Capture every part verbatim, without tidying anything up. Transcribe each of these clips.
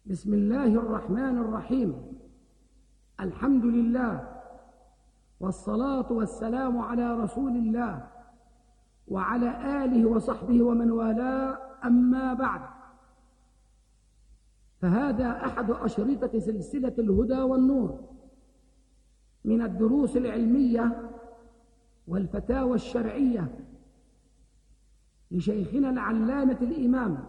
بسم الله الرحمن الرحيم. الحمد لله والصلاة والسلام على رسول الله وعلى آله وصحبه ومن والاه، أما بعد، فهذا أحد أشرطة سلسلة الهدى والنور من الدروس العلمية والفتاوى الشرعية لشيخنا العلامة الإمام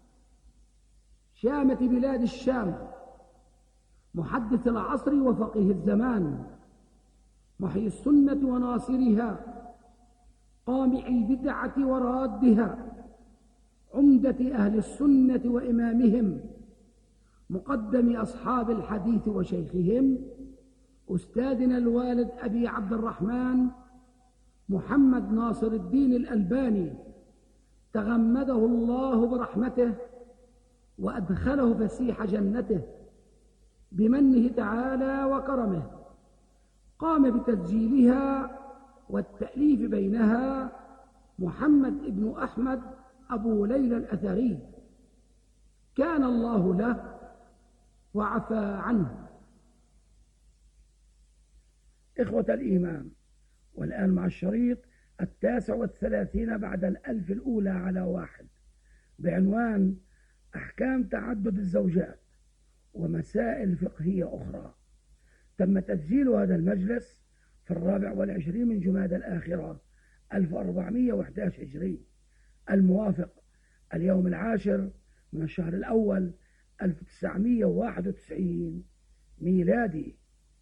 شامة بلاد الشام، محدث العصر وفقيه الزمان، محيي السنة وناصرها، قامع البدعة ورادها، عمدة أهل السنة وإمامهم، مقدم أصحاب الحديث وشيخهم، أستاذنا الوالد أبي عبد الرحمن محمد ناصر الدين الألباني، تغمده الله برحمته وأدخله فسيح جنته بمنه تعالى وكرمه. قام بتسجيلها والتأليف بينها محمد ابن أحمد أبو ليلى الأثري، كان الله له وعفى عنه. إخوة الإيمان، والآن مع الشريط التاسع والثلاثين بعد الألف الأولى على واحد بعنوان أحكام تعدد الزوجات ومسائل فقهية أخرى. تم تسجيل هذا المجلس في الرابع والعشرين من جمادى الآخرة ألف وأربعمائة وأحد عشر هجري، الموافق اليوم العاشر من الشهر الأول ألف وتسعمائة وواحد وتسعين ميلادي.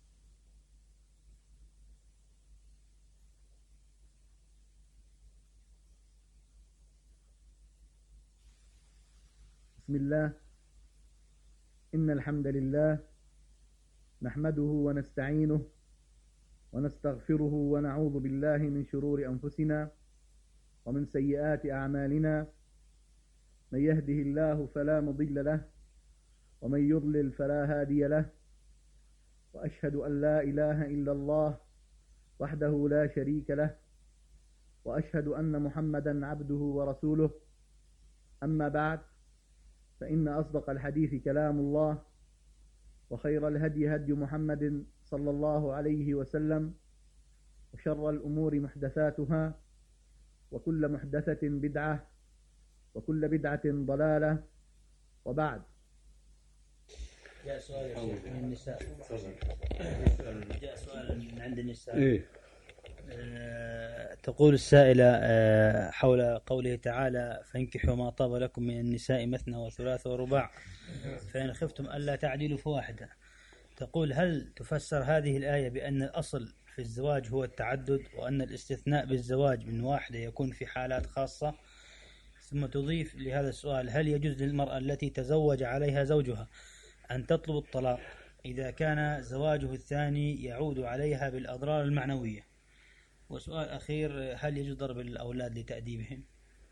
بسم الله، إن الحمد لله نحمده ونستعينه ونستغفره ونعوذ بالله من شرور أنفسنا ومن سيئات أعمالنا، من يهده الله فلا مضل له ومن يضلل فلا هادي له، وأشهد أن لا إله إلا الله وحده لا شريك له، وأشهد أن محمدا عبده ورسوله. أما بعد، فإن أصدق الحديث كلام الله، وخير الهدي هدي محمد صلى الله عليه وسلم، وشر الأمور محدثاتها، وكل محدثة بدعة، وكل بدعة ضلالة، وبعد. جاء سؤال يا شيخ من النساء. جاء سؤال من عند النساء. إيه؟ أه تقول السائلة أه حول قوله تعالى: فانكحوا ما طاب لكم من النساء مثنى وثلاث ورباع فإن خفتم ألا تعدلوا فواحدة. تقول: هل تفسر هذه الآية بأن الأصل في الزواج هو التعدد، وأن الاستثناء بالزواج من واحدة يكون في حالات خاصة؟ ثم تضيف لهذا السؤال: هل يجوز للمرأة التي تزوج عليها زوجها أن تطلب الطلاق إذا كان زواجه الثاني يعود عليها بالأضرار المعنوية؟ وسؤال أخير: هل يجوز ضرب الأولاد لتأديبهم؟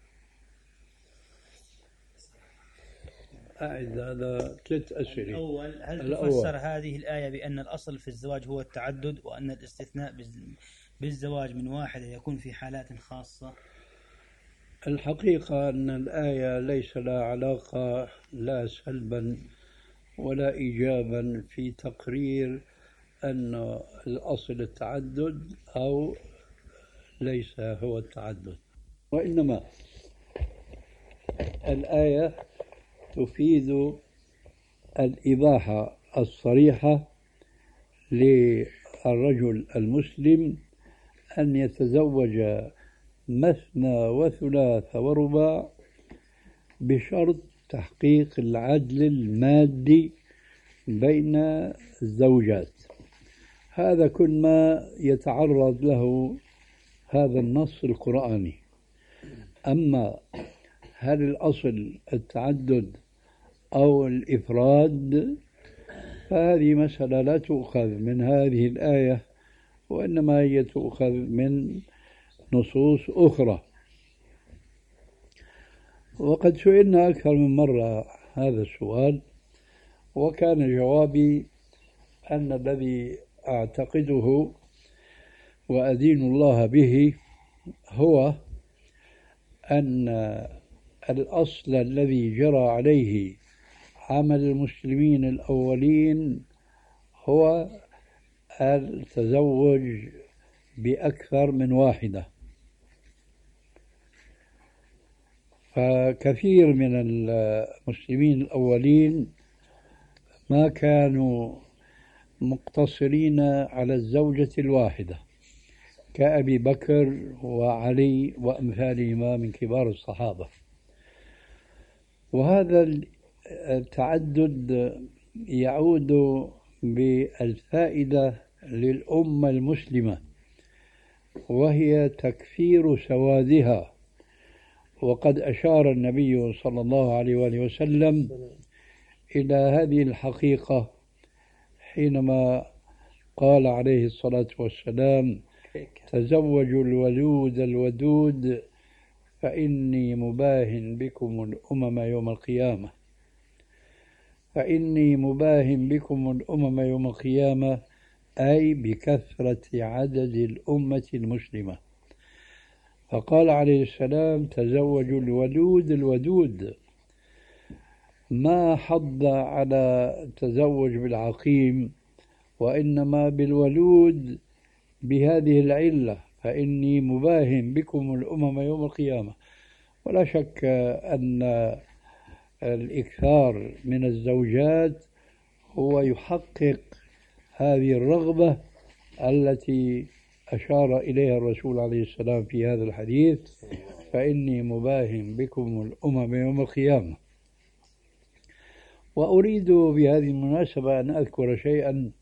أعد هذا ثلاث أسئلة. الأول: هل الأول. تفسر هذه الآية بأن الأصل في الزواج هو التعدد، وأن الاستثناء بالزواج من واحدة يكون في حالات خاصة؟ الحقيقة أن الآية ليس لها علاقة لا سلبا ولا إيجابا في تقرير أن الأصل التعدد أو ليس هو التعدد، وإنما الآية تفيد الإباحة الصريحة للرجل المسلم أن يتزوج مثنى وثلاث ورباع بشرط تحقيق العدل المادي بين الزوجات. هذا كل ما يتعرض له هذا النص القرآني. أما هل الأصل التعدد أو الإفراد، فهذه مسألة لا تؤخذ من هذه الآية، وإنما هي تؤخذ من نصوص أخرى. وقد سئلنا أكثر من مرة هذا السؤال، وكان جوابي أن الذي أعتقده وأدين الله به هو أن الأصل الذي جرى عليه عمل المسلمين الأولين هو التزوج بأكثر من واحدة. فكثير من المسلمين الأولين ما كانوا مقتصرين على الزوجة الواحدة كأبي بكر وعلي وأمثالهما من كبار الصحابة. وهذا التعدد يعود بالفائدة للأمة المسلمة، وهي تكثير سوادها. وقد أشار النبي صلى الله عليه وآله وسلم إلى هذه الحقيقة حينما قال عليه الصلاة والسلام: تزوجوا الولود الودود فإني مباهن بكم الأمم يوم القيامة. فإني مباهن بكم الأمم يوم القيامة أي بكثرة عدد الأمة المسلمة. فقال عليه السلام: تزوجوا الولود الودود، ما حض على التزوج بالعقيم، وإنما بالولود بهذه العلة: فإني مباهن بكم الأمم يوم القيامة. ولا شك أن الإكثار من الزوجات هو يحقق هذه الرغبة التي أشار إليها الرسول عليه السلام في هذا الحديث: فإني مباهن بكم الأمم يوم القيامة. وأريد بهذه المناسبة أن أذكر شيئا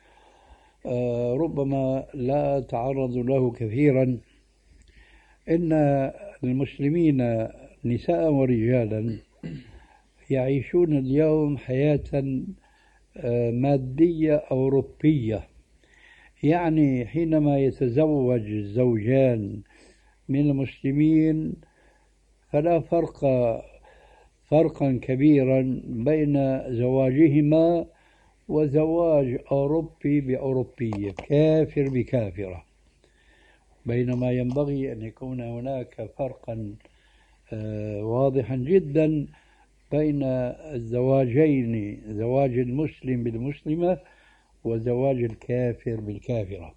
ربما لا أتعرض له كثيرا. إن المسلمين نساء ورجالا يعيشون اليوم حياة مادية أوروبية، يعني حينما يتزوج الزوجان من المسلمين فلا فرق فرقا كبيرا بين زواجهما وزواج أوروبي بأوروبية، كافر بكافرة، بينما ينبغي أن يكون هناك فرقا واضحا جدا بين الزواجين، زواج المسلم بالمسلمة وزواج الكافر بالكافرة.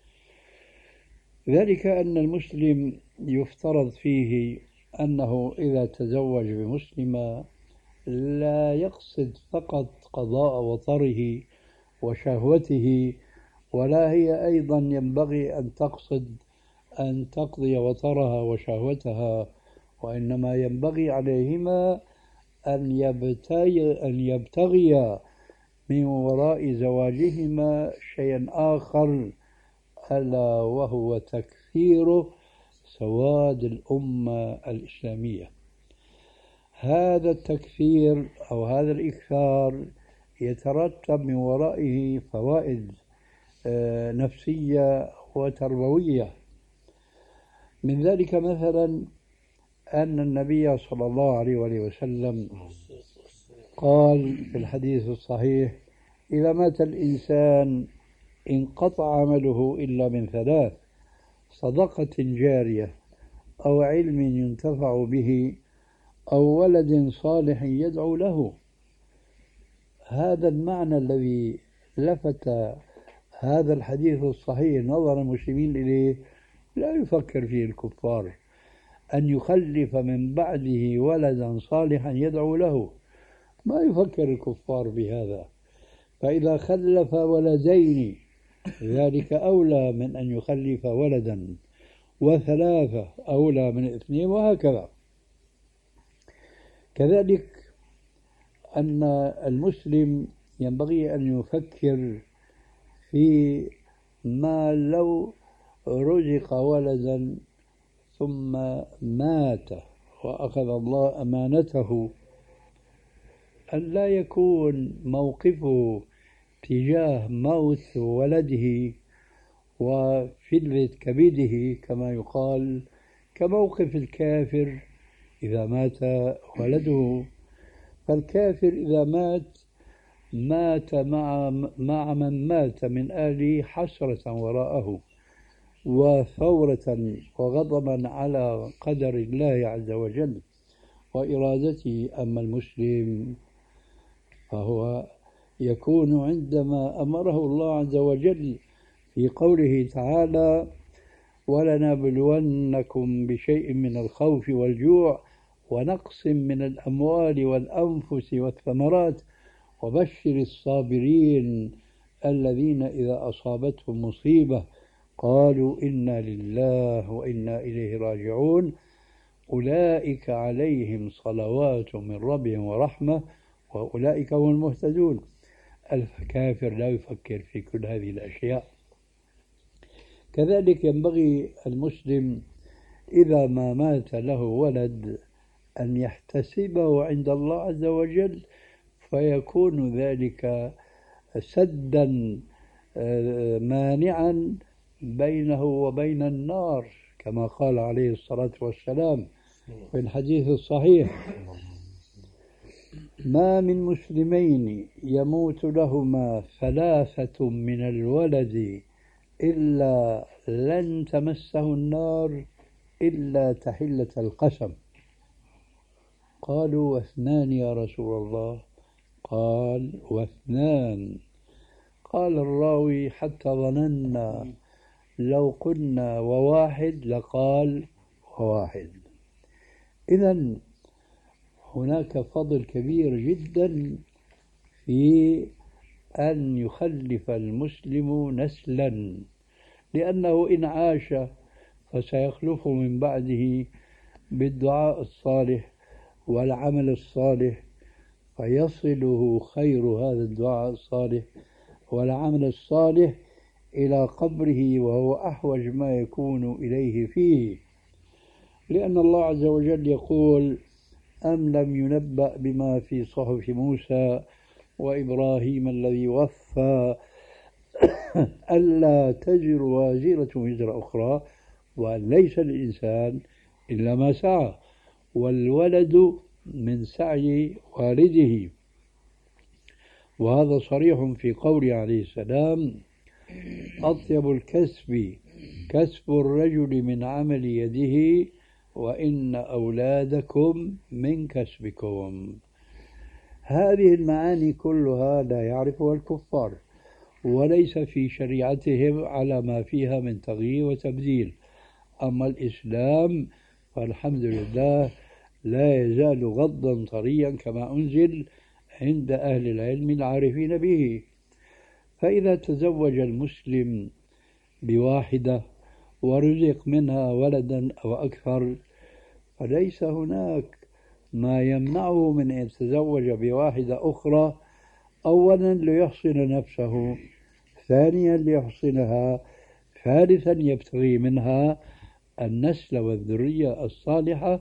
ذلك أن المسلم يفترض فيه أنه إذا تزوج بمسلمة لا يقصد فقط قضاء وطره وشهوته، ولا هي أيضا ينبغي أن تقصد أن تقضي وطرها وشهوتها، وإنما ينبغي عليهما أن يبتغي أن يبتغيا من وراء زواجهما شيئا آخر، ألا وهو تكثير سواد الأمة الإسلامية. هذا التكثير أو هذا الإكثار يترتب من ورائه فوائد نفسية وتربوية. من ذلك مثلا أن النبي صلى الله عليه وسلم قال في الحديث الصحيح: إذا مات الإنسان انقطع عمله إلا من ثلاث: صدقة جارية، أو علم ينتفع به، أو ولد صالح يدعو له. هذا المعنى الذي لفت هذا الحديث الصحيح نظر المسلمين إليه لا يفكر فيه الكفار، أن يخلف من بعده ولدا صالحا يدعو له، ما يفكر الكفار بهذا. فإذا خلف ولدين ذلك أولى من أن يخلف ولدا، وثلاثة أولى من اثنين، وهكذا. كذلك أن المسلم ينبغي أن يفكر في ما لو رزق ولدا ثم مات وأخذ الله أمانته، أن لا يكون موقفه تجاه موت ولده وفلة كبده كما يقال كموقف الكافر إذا مات ولده. فالكافر إذا مات مات مع مع من مات من أهله حسرة وراءه وثورة وغضبا على قدر الله عز وجل وإرادته. أما المسلم فهو يكون عندما أمره الله عز وجل في قوله تعالى ولنبلونكم بشيء من الخوف والجوع ونقص من الأموال والأنفس والثمرات وبشر الصابرين الذين إذا أصابتهم مصيبة قالوا إنا لله وإنا إليه راجعون أولئك عليهم صلوات من ربهم ورحمة وأولئك هم المهتدون. الكافر لا يفكر في كل هذه الأشياء. كذلك ينبغي المسلم إذا ما مات له ولد أن يحتسبه عند الله عز وجل، فيكون ذلك سدا مانعا بينه وبين النار، كما قال عليه الصلاة والسلام في الحديث الصحيح ما من مسلمين يموت لهما ثلاثة من الولد إلا لن تمسه النار إلا تحلة القسم. قالوا واثنان يا رسول الله؟ قال واثنان. قال الراوي حتى ظننا لو قلنا وواحد لقال وواحد. إذن هناك فضل كبير جدا في أن يخلف المسلم نسلا، لأنه إن عاش فسيخلف من بعده بالدعاء الصالح والعمل الصالح، فيصله خير هذا الدعاء الصالح والعمل الصالح إلى قبره وهو أحوج ما يكون إليه فيه، لأن الله عز وجل يقول أم لم ينبأ بما في صحف موسى وإبراهيم الذي وفى ألا تزر وازرة وزر أخرى وأن ليس للإنسان إلا ما سعى والولد من سعي والده. وهذا صريح في قوله عليه السلام أطيب الكسب كسب الرجل من عمل يده وإن أولادكم من كسبكم. هذه المعاني كلها لا يعرفها الكفار وليس في شريعتهم على ما فيها من تغيير وتبديل. أما الإسلام فالحمد لله لا يزال غضا طريا كما أنزل عند أهل العلم العارفين به. فإذا تزوج المسلم بواحدة ورزق منها ولدا أو أكثر فليس هناك ما يمنعه من أن يتزوج بواحدة أخرى، أولا ليحصن نفسه، ثانيا ليحصنها، ثالثا يبتغي منها النسل والذرية الصالحة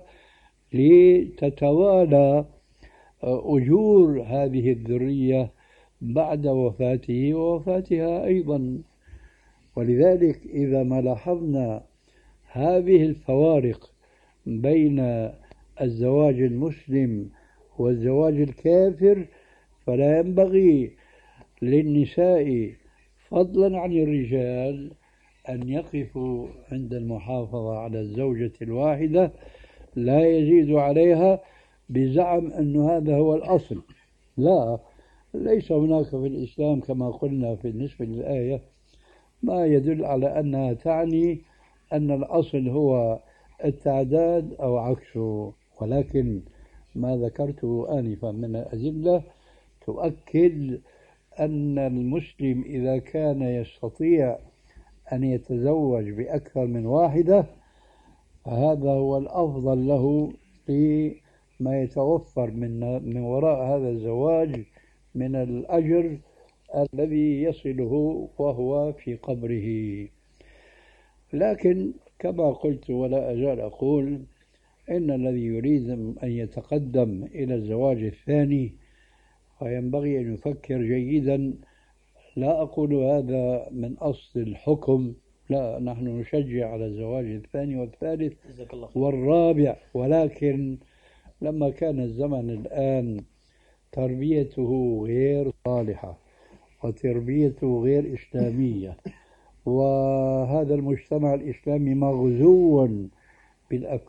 لتتوالى أجور هذه الذرية بعد وفاته ووفاتها أيضا. ولذلك إذا ما لاحظنا هذه الفوارق بين الزواج المسلم والزواج الكافر فلا ينبغي للنساء فضلا عن الرجال أن يقفوا عند المحافظة على الزوجة الواحدة لا يزيد عليها بزعم أن هذا هو الأصل. لا، ليس هناك في الإسلام كما قلنا في النسبة للآية ما يدل على أنها تعني أن الأصل هو التعداد أو عكسه، ولكن ما ذكرته آنفا من الأدلة تؤكد أن المسلم إذا كان يستطيع أن يتزوج بأكثر من واحدة فهذا هو الأفضل له لما يتوفر من من وراء هذا الزواج من الأجر الذي يصله وهو في قبره. لكن كما قلت ولا أزال أقول إن الذي يريد أن يتقدم إلى الزواج الثاني فينبغي أن يفكر جيدا. لا أقول هذا من أصل الحكم، لا، نحن نشجع على الزواج الثاني والثالث والرابع، ولكن لما كان الزمن الآن تربيته غير صالحة وتربيته غير إسلامية، وهذا المجتمع الإسلامي مغزو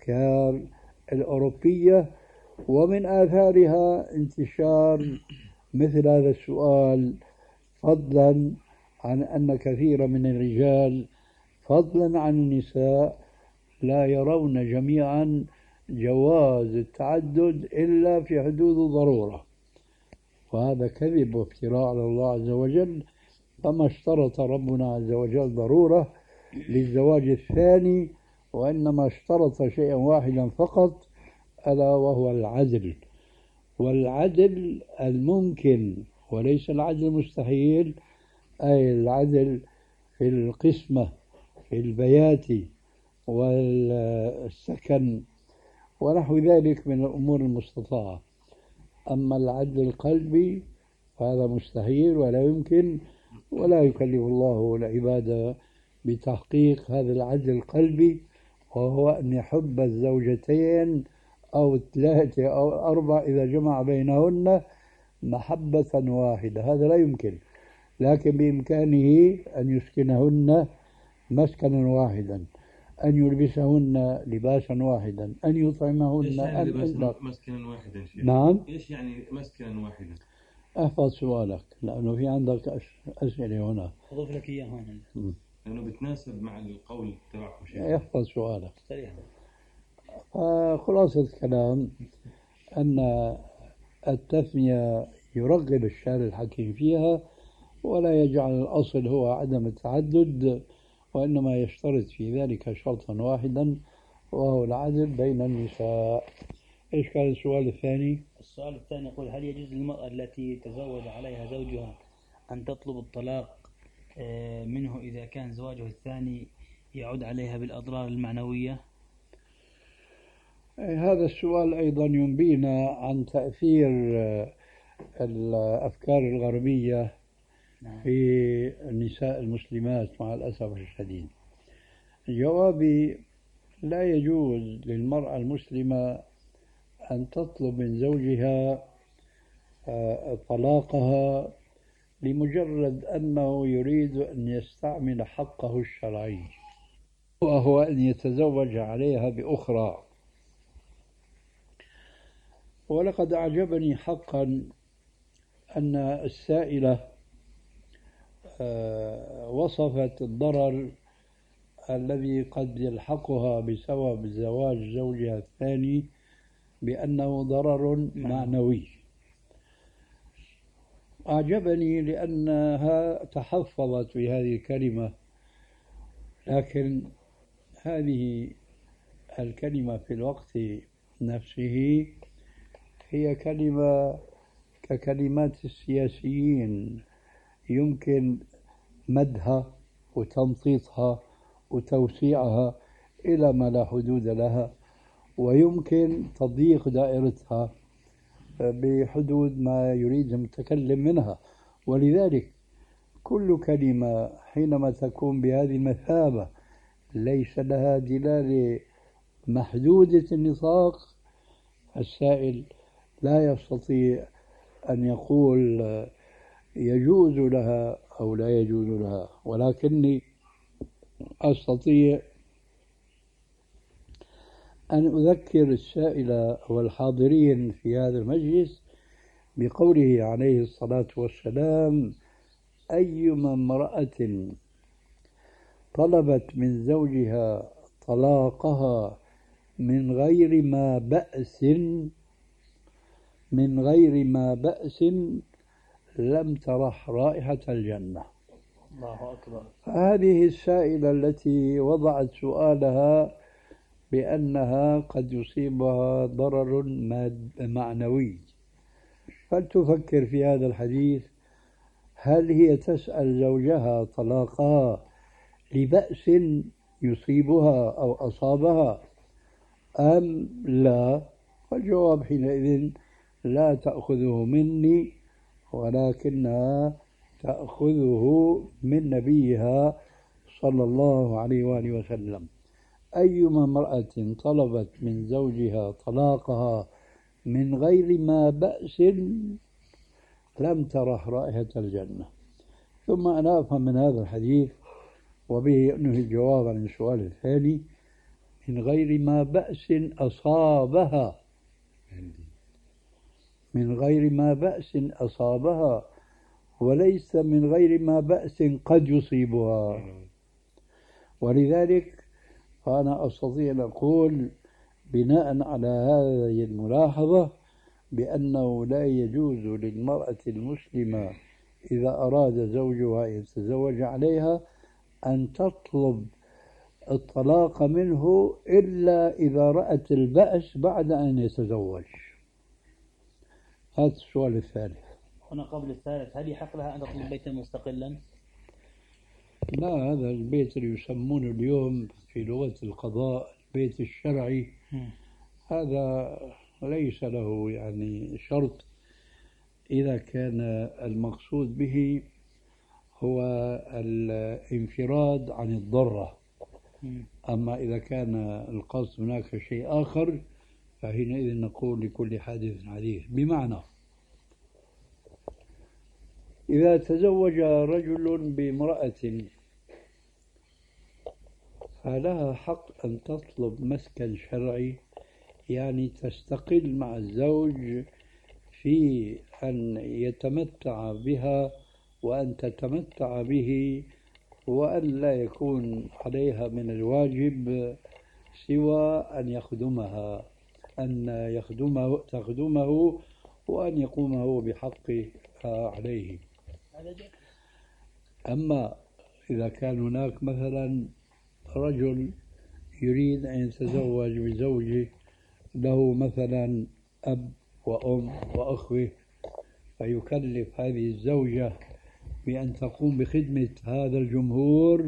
بالأفكار الأوروبية ومن آثارها انتشار مثل هذا السؤال، فضلا عن أن كثير من الرجال فضلا عن النساء لا يرون جميعا جواز التعدد إلا في حدود ضرورة، وهذا كذب وافتراء على الله عز وجل. فما اشترط ربنا عز وجل ضرورة للزواج الثاني، وإنما اشترط شيئا واحدا فقط، ألا وهو العدل. والعدل الممكن وليس العدل المستحيل، أي العدل في القسمة، في البيات والسكن ونحو ذلك من الأمور المستطاعة. أما العدل القلبي فهذا مستحيل ولا يمكن، ولا يكلف الله العباد بتحقيق هذا العدل القلبي، وهو أن يحب الزوجتين أو ثلاثة أو أربع إذا جمع بينهن محبة واحدة، هذا لا يمكن. لكن بإمكانه أن يسكنهن مسكنا واحدا، أن يلبسهن لباسا واحدا، أن يطعمهن. إيش يعني لباسا مسكنا واحدا شيء؟ نعم، إيش يعني مسكنا واحدا؟ احفظ سؤالك لأنه في عندك أسئلة هنا. أضيف لك إياه هون لأنه بتناسب مع القول تبعكم شيء. احفظ سؤالك. صريح. خلاصة الكلام أن التثنية يرغب الشارع الحكيم فيها، ولا يجعل الأصل هو عدم التعدد، وإنما يشترط في ذلك شرطا واحدا وهو العدل بين النساء. إيش كان السؤال الثاني؟ السؤال الثاني يقول: هل يجوز للمرأة التي تزوج عليها زوجها أن تطلب الطلاق منه إذا كان زواجه الثاني يعود عليها بالأضرار المعنوية؟ هذا السؤال أيضا ينبينا عن تأثير الأفكار الغربية في النساء المسلمات مع الأسف الشديد. جوابي: لا يجوز للمرأة المسلمة أن تطلب من زوجها طلاقها لمجرد أنه يريد أن يستعمل حقه الشرعي، وهو أن يتزوج عليها بأخرى. ولقد أعجبني حقا أن السائلة وصفت الضرر الذي قد يلحقها بسبب زواج زوجها الثاني بأنه ضرر معنوي. أعجبني لأنها تحفظت بهذه الكلمة، لكن هذه الكلمة في الوقت نفسه هي كلمة ككلمات السياسيين، يمكن مدها وتمطيطها وتوسيعها إلى ما لا حدود لها، ويمكن تضييق دائرتها بحدود ما يريد المتكلم منها. ولذلك كل كلمة حينما تكون بهذه المثابة ليس لها دلالة محدودة النطاق، السائل لا يستطيع أن يقول يجوز لها أو لا يجوز لها، ولكني أستطيع أن أذكر السائل والحاضرين في هذا المجلس بقوله عليه الصلاة والسلام: أيما امرأة طلبت من زوجها طلاقها من غير ما بأس من غير ما بأس لم ترح رائحة الجنة. الله أكبر. هذه السائلة التي وضعت سؤالها بأنها قد يصيبها ضرر معنوي، فلتفكر في هذا الحديث: هل هي تسأل زوجها طلاقها لبأس يصيبها أو أصابها أم لا؟ فالجواب حينئذ: لا تأخذه مني، ولكنها تأخذه من نبيها صلى الله عليه وآله وسلم. أيما امرأة طلبت من زوجها طلاقها من غير ما بأس لم ترح رائحة الجنة. ثم أنا أفهم من هذا الحديث، وبه أنه الجواب عن السؤال الثاني: من غير ما بأس أصابها. من غير ما بأس أصابها، وليس من غير ما بأس قد يصيبها. ولذلك فأنا أستطيع أن أقول بناء على هذه الملاحظة بأنه لا يجوز للمرأة المسلمة إذا أراد زوجها أن يتزوج عليها أن تطلب الطلاق منه إلا إذا رأت البأس بعد أن يتزوج. هذا السؤال الثالث. هنا قبل الثالث، هل يحق لها أن تطلب بيتا مستقلا؟ لا، هذا البيت اللي يسمونه اليوم في لغة القضاء البيت الشرعي، هذا ليس له يعني شرط إذا كان المقصود به هو الانفراد عن الضرة. أما إذا كان القصد هناك شيء آخر فحينئذ نقول لكل حادث حديث. بمعنى إذا تزوج رجل بامرأة فلها حق أن تطلب مسكن شرعي، يعني تستقل مع الزوج في أن يتمتع بها وأن تتمتع به، وأن لا يكون عليها من الواجب سوى أن يخدمها أن يخدمه تخدمه وأن يقوم هو بحقه عليه. أما إذا كان هناك مثلا رجل يريد أن يتزوج بزوجه له مثلا أب وأم وأخوة، فيكلف هذه الزوجة بأن تقوم بخدمة هذا الجمهور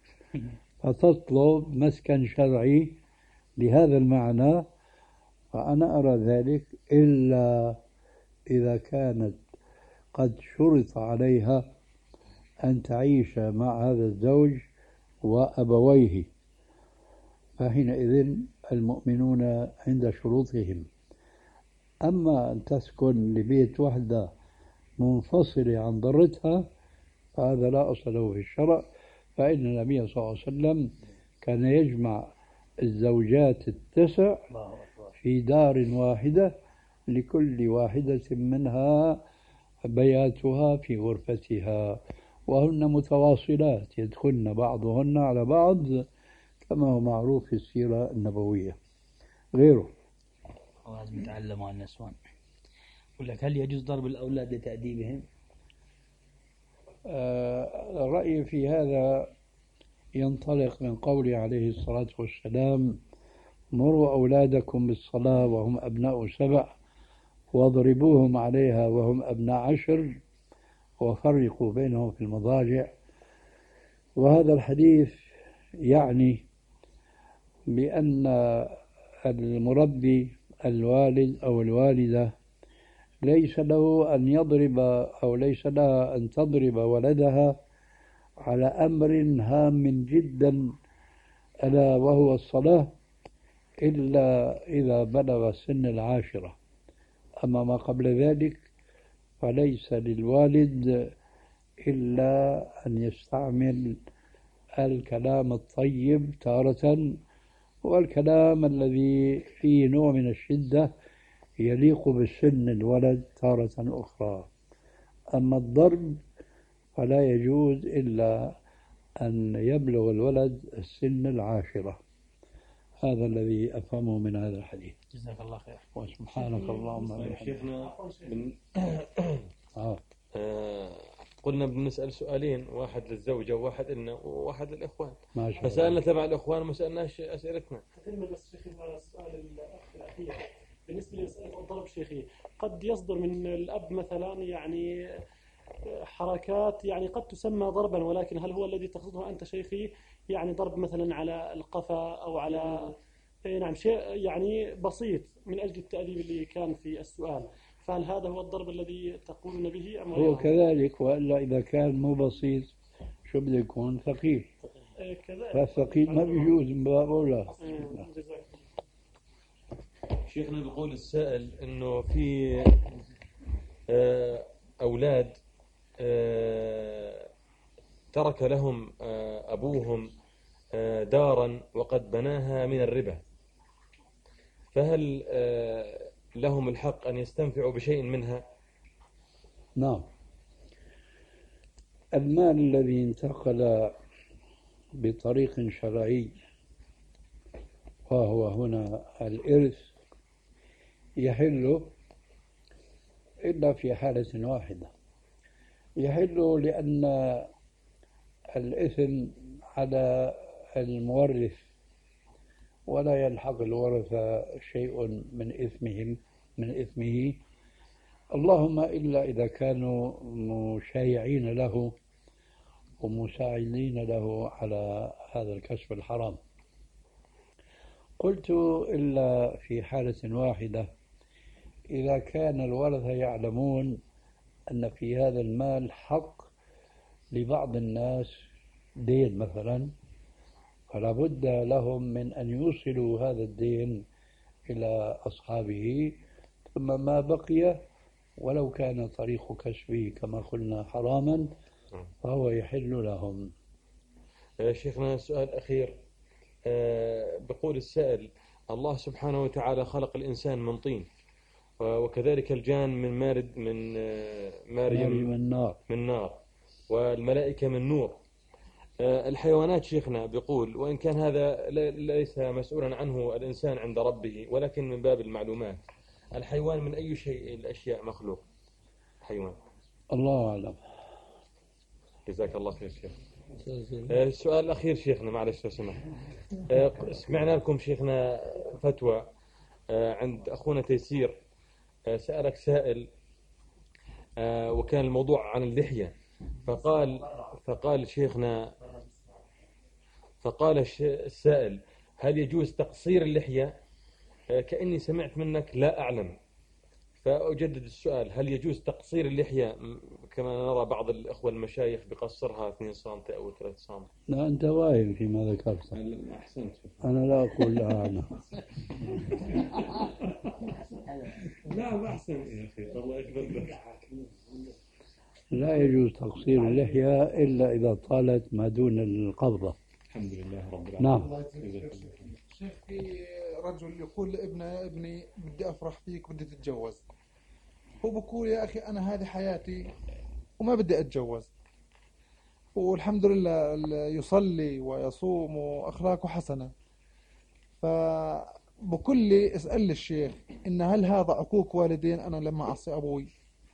فتطلب مسكن شرعي لهذا المعنى، فأنا أرى ذلك إلا إذا كانت قد شرط عليها أن تعيش مع هذا الزوج وأبويه، فحينئذ المؤمنون عند شروطهم. أما أن تسكن لبيت وحدة منفصلة عن ضرتها فهذا لا أصل له في الشرع، فإن النبي صلى الله عليه وسلم كان يجمع الزوجات التسع في دار واحدة لكل واحدة منها بياتها في غرفتها، وهن متواصلات يدخلن بعضهن على بعض كما هو معروف في السيرة النبوية. غيره لازم يتعلموا عن النسوان. يقول لك هل يجوز ضرب الأولاد لتأديبهم؟ آه رأيي في هذا ينطلق من قوله عليه الصلاة والسلام: مروا أولادكم بالصلاة وهم أبناء سبع واضربوهم عليها وهم أبناء عشر وفرقوا بينهم في المضاجع. وهذا الحديث يعني بأن المربي الوالد أو الوالدة ليس له أن يضرب أو ليس لها أن تضرب ولدها على أمر هام جدا ألا وهو الصلاة إلا إذا بلغ سن العاشرة. أما ما قبل ذلك فليس للوالد إلا أن يستعمل الكلام الطيب تارة والكلام الذي فيه نوع من الشدة يليق بالسن الولد تارة أخرى. أما الضرب فلا يجوز إلا أن يبلغ الولد السن العاشرة. هذا الذي أفهمه من هذا الحديث. جزاك الله خير. وسبحانك اللهم وبحمدك. شيخنا من آه. آه قلنا بنسأل سؤالين، واحد للزوجة وواحد لنا وواحد للإخوان. ما شاء الله. فسألنا تبع الإخوان وما سألناش أسئلتنا. أكمل بس شيخي على السؤال الأخير بالنسبة لمسألة الضرب شيخي، قد يصدر من الأب مثلا يعني حركات يعني قد تسمى ضربا، ولكن هل هو الذي تقصده أنت شيخي يعني ضرب مثلا على القفا أو على نعم شيء يعني بسيط من أجل التأديب اللي كان في السؤال، فهل هذا هو الضرب الذي تقولون به أم هو كذلك؟ وإلا إذا كان مو بسيط شو بده يكون؟ ثقيل. فالثقيل ما بيجوز من باب أولى. شيخنا بيقول السائل إنه في أولاد ترك لهم أبوهم دارا وقد بناها من الربا، فهل لهم الحق أن يستنفعوا بشيء منها؟ نعم. المال الذي انتقل بطريق شرعي وهو هنا الإرث يحل إلا في حالة واحدة. يحل لأن الإثم على المورث ولا يلحق الورثة شيء من إثمهم من إثمه، اللهم إلا إذا كانوا مشايعين له ومساعدين له على هذا الكسب الحرام. قلت إلا في حالة واحدة، إذا كان الورثة يعلمون أن في هذا المال حق لبعض الناس دين مثلا، فلا بد لهم من أن يوصلوا هذا الدين إلى أصحابه، ثم ما بقي ولو كان طريق كسبه كما قلنا حراما فهو يحل لهم. شيخنا سؤال أخير، بقول السائل: الله سبحانه وتعالى خلق الإنسان من طين، وكذلك الجان من مارد من ماريم من نار من نار والملائكة من نور. الحيوانات شيخنا بيقول، وإن كان هذا ليس مسؤولا عنه الإنسان عند ربه ولكن من باب المعلومات، الحيوان من أي شيء الأشياء مخلوق حيوان؟ الله أعلم. جزاك الله خير شيخ. السؤال الأخير شيخنا معلش لو سمحت، سمعنا لكم شيخنا فتوى عند أخونا تيسير، سألك سائل وكان الموضوع عن اللحية، فقال فقال شيخنا فقال السائل: هل يجوز تقصير اللحية؟ كأني سمعت منك لا أعلم، فأجدد السؤال: هل يجوز تقصير اللحية كما نرى بعض الأخوة المشايخ بقصرها اثنين سنتي أو ثلاثة سنتي؟ لا، أنت واهم فيما ذكرت. أحسنت. أنا لا أقول لا أعلم. لا أحسن يا أخي، الله يكبر لك. لا يجوز تقصير اللحية إلا إذا طالت ما دون القبضة. الحمد لله رب العالمين. نعم. شيخ، في رجل يقول لابنه: يا ابني بدي أفرح فيك، بدي تتجوز. هو بقول: يا أخي أنا هذه حياتي وما بدي أتجوز، والحمد لله يصلي ويصوم وأخلاقه حسنة. فبقول لي: اسأل لي الشيخ إن هل هذا عقوق والدين أنا لما أعصي أبوي؟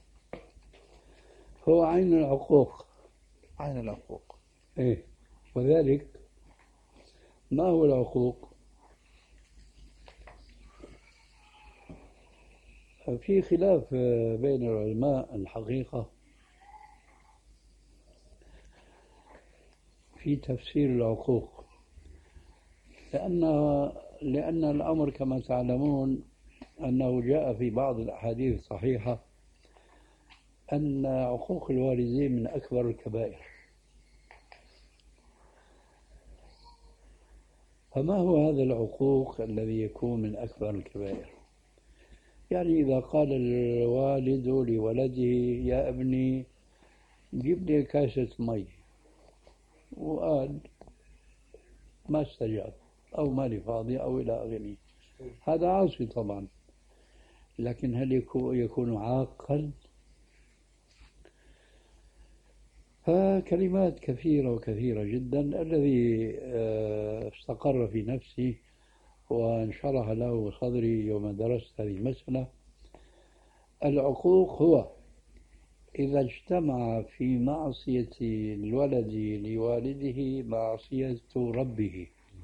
هو عين العقوق. عين العقوق. إيه، وذلك ما هو العقوق؟ في خلاف بين العلماء الحقيقة في تفسير العقوق، لأن لأن الأمر كما تعلمون أنه جاء في بعض الأحاديث الصحيحة أن عقوق الوالدين من أكبر الكبائر. فما هو هذا العقوق الذي يكون من أكبر الكبائر؟ يعني إذا قال الوالد لولده: يا ابني جيب لي كاسة مي، وقال ما استجاب أو مالي فاضي أو إلى آخره، هذا عاصي طبعا، لكن هل يكون عاقا؟ فكلمات كثيرة وكثيرة جدا. الذي استقر في نفسي وانشرح له صدري يوم درست هذه المسألة، العقوق هو إذا اجتمع في معصية الولد لوالده معصية ربه،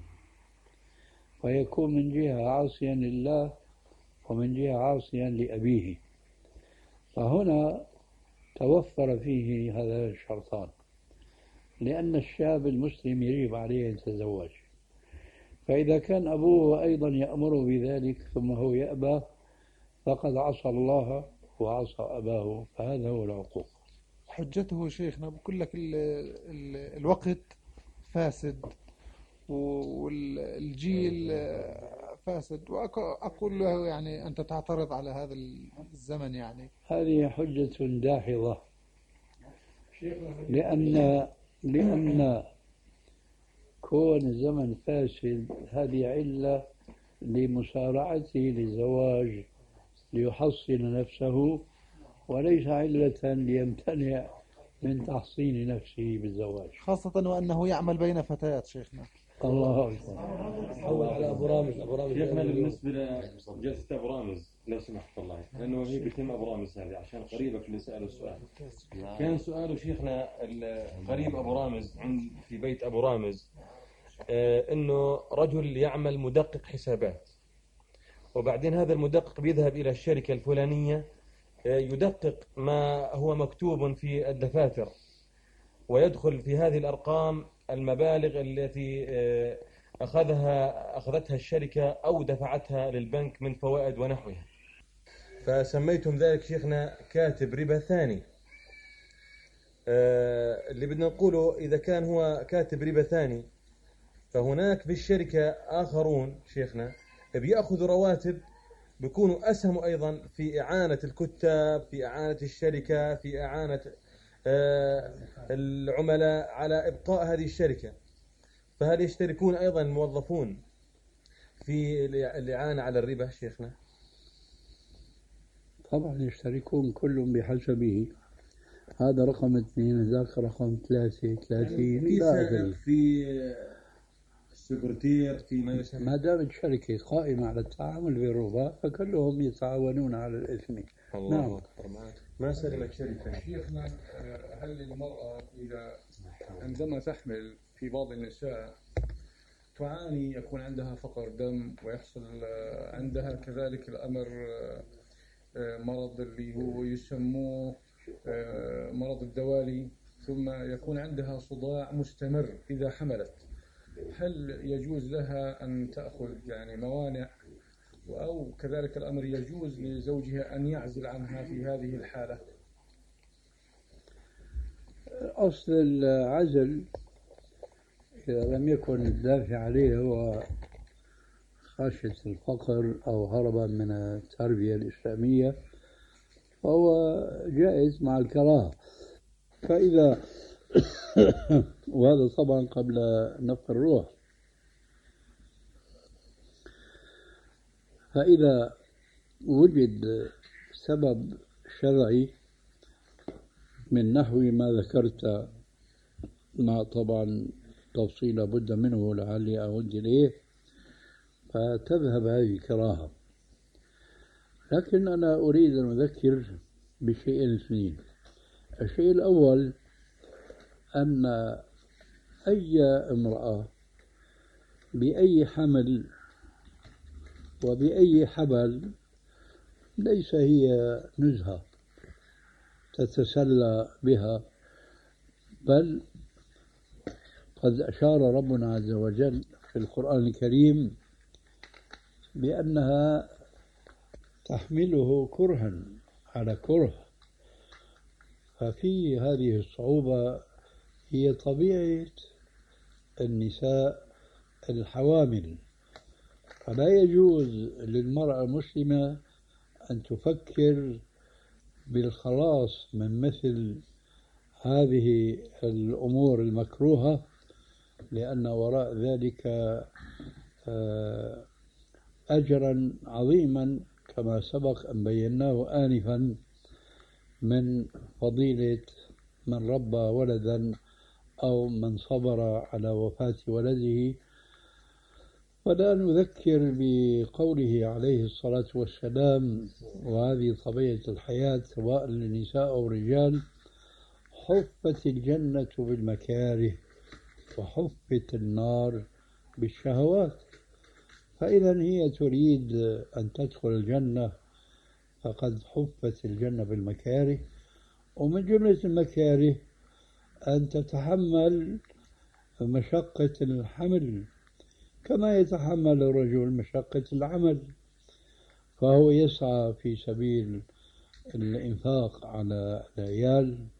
فيكون من جهة عاصيا لله ومن جهة عاصيا لأبيه، فهنا توفر فيه هذا الشرطان، لأن الشاب المسلم يجب عليه أن يتزوج، فإذا كان أبوه أيضا يأمره بذلك ثم هو يأبى فقد عصى الله وعصى أباه، فهذا هو العقوق. حجته شيخنا بقول لك ال ال الوقت فاسد والجيل فاسد، وأقول له يعني أنت تعترض على هذا الزمن. يعني هذه حجة داحضة، لأن لأن كون الزمن فاسد هذه علة لمسارعته لزواج ليحصن نفسه وليس علة ليمتنع من تحصين نفسه بالزواج. خاصة وأنه يعمل بين فتيات شيخنا. الله أكبر. حول على أبو رامز. أبو رامز شيخنا بالنسبة لجلسة أبو رامز لو سمحت الله، لأنه هي بيتم أبو رامز هذه عشان قريبك اللي سأله السؤال. كان سؤاله شيخنا قريب أبو رامز عند في بيت أبو رامز آه إنه رجل يعمل مدقق حسابات، وبعدين هذا المدقق بيذهب إلى الشركة الفلانية آه يدقق ما هو مكتوب في الدفاتر، ويدخل في هذه الأرقام المبالغ التي آه أخذها أخذتها الشركة أو دفعتها للبنك من فوائد ونحوها. فسميتم ذلك شيخنا كاتب ربا ثاني. آه اللي بدنا نقوله إذا كان هو كاتب ربا ثاني فهناك بالشركة آخرون شيخنا بيأخذوا رواتب بيكونوا أسهموا أيضا في إعانة الكتاب، في إعانة الشركة، في إعانة آه العملاء على إبقاء هذه الشركة. فهل يشتركون أيضا الموظفون في الإعانة على الربا شيخنا؟ طبعا يشتركون كل بحسبه. هذا رقم اثنين، ذاك رقم ثلاثة ثلاثين. في سائق، في السكرتير، في ما يسمى. ما دامت شركة قائمة على التعامل بالربا فكلهم يتعاونون على الإثم. الله نعم. أكبر. ما سلمت شركة. شيخنا هل المرأة إذا عندما تحمل في بعض النساء تعاني، يكون عندها فقر دم ويحصل عندها كذلك الأمر مرض اللي هو يسموه مرض الدوالي، ثم يكون عندها صداع مستمر إذا حملت، هل يجوز لها أن تأخذ يعني موانع، أو كذلك الأمر يجوز لزوجها أن يعزل عنها في هذه الحالة؟ أصل العزل إذا لم يكن الدافع عليه هو خشية الفقر أو هربا من التربية الإسلامية فهو جائز مع الكراهة. فإذا وهذا طبعا قبل نفخ الروح. فإذا وجد سبب شرعي من نحو ما ذكرت، مع طبعا تفصيل بد منه لعلي أعود إليه، فتذهب هذه الكراهة. لكن أنا أريد أن أذكر بشيئين اثنين. الشيء الأول أن أي امرأة بأي حمل وبأي حبل ليس هي نزهة تتسلى بها، بل قد أشار ربنا عز وجل في القرآن الكريم بأنها تحمله كرها على كره. ففي هذه الصعوبة هي طبيعة النساء الحوامل، فلا يجوز للمرأة المسلمة أن تفكر بالخلاص من مثل هذه الأمور المكروهة، لأن وراء ذلك أجرا عظيما كما سبق أن بيناه آنفا من فضيلة من ربى ولدا أو من صبر على وفاة ولده. ولا نذكر بقوله عليه الصلاة والسلام، وهذه طبيعة الحياة سواء للنساء أو الرجال: حفت الجنة بالمكاره وحفت النار بالشهوات. فإذا هي تريد أن تدخل الجنة فقد حفت الجنة بالمكاره، ومن جملة المكاره أن تتحمل مشقة الحمل كما يتحمل الرجل مشقة العمل، فهو يسعى في سبيل الإنفاق على العيال